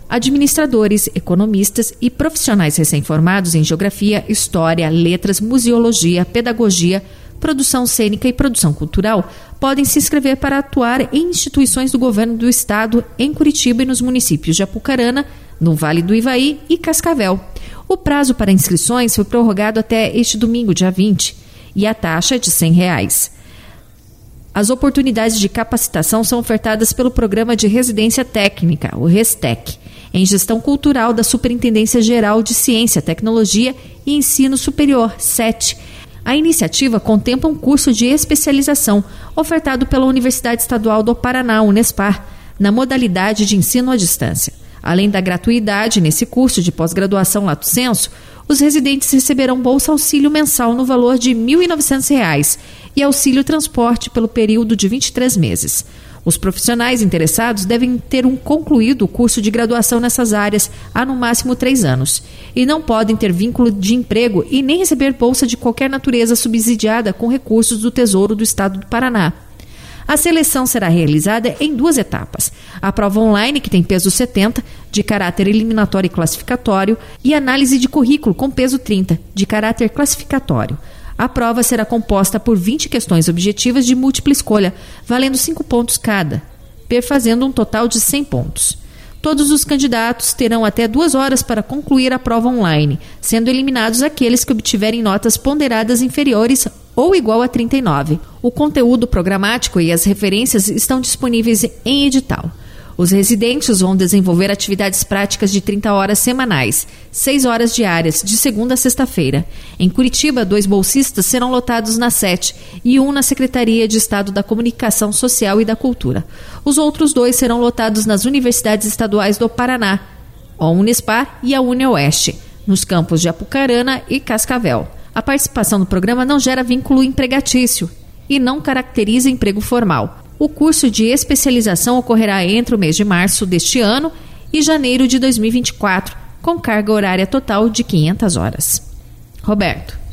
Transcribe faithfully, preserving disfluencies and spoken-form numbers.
administradores, economistas e profissionais recém-formados em geografia, história, letras, museologia, pedagogia, produção cênica e produção cultural podem se inscrever para atuar em instituições do governo do estado em Curitiba e nos municípios de Apucarana, no Vale do Ivaí e Cascavel. O prazo para inscrições foi prorrogado até este domingo, dia vinte, e a taxa é de cem reais. As oportunidades de capacitação são ofertadas pelo Programa de Residência Técnica, o RESTEC, em Gestão Cultural da Superintendência Geral de Ciência, Tecnologia e Ensino Superior, SET. A iniciativa contempla um curso de especialização ofertado pela Universidade Estadual do Paraná, Unespar, na modalidade de ensino à distância. Além da gratuidade nesse curso de pós-graduação lato sensu, os residentes receberão bolsa auxílio mensal no valor de mil e novecentos reais e auxílio transporte pelo período de vinte e três meses. Os profissionais interessados devem ter um concluído o curso de graduação nessas áreas há no máximo três anos e não podem ter vínculo de emprego e nem receber bolsa de qualquer natureza subsidiada com recursos do Tesouro do Estado do Paraná. A seleção será realizada em duas etapas. A prova online, que tem peso setenta, de caráter eliminatório e classificatório, e análise de currículo com peso trinta, de caráter classificatório. A prova será composta por vinte questões objetivas de múltipla escolha, valendo cinco pontos cada, perfazendo um total de cem pontos. Todos os candidatos terão até duas horas para concluir a prova online, sendo eliminados aqueles que obtiverem notas ponderadas inferiores ou igual a trinta e nove. O conteúdo programático e as referências estão disponíveis em edital. Os residentes vão desenvolver atividades práticas de trinta horas semanais, seis horas diárias, de segunda a sexta-feira. Em Curitiba, dois bolsistas serão lotados na SET e um na Secretaria de Estado da Comunicação Social e da Cultura. Os outros dois serão lotados nas universidades estaduais do Paraná, a Unespar e a UniOeste, nos campos de Apucarana e Cascavel. A participação no programa não gera vínculo empregatício e não caracteriza emprego formal. O curso de especialização ocorrerá entre o mês de março deste ano e janeiro de dois mil e vinte e quatro, com carga horária total de quinhentas horas. Roberto.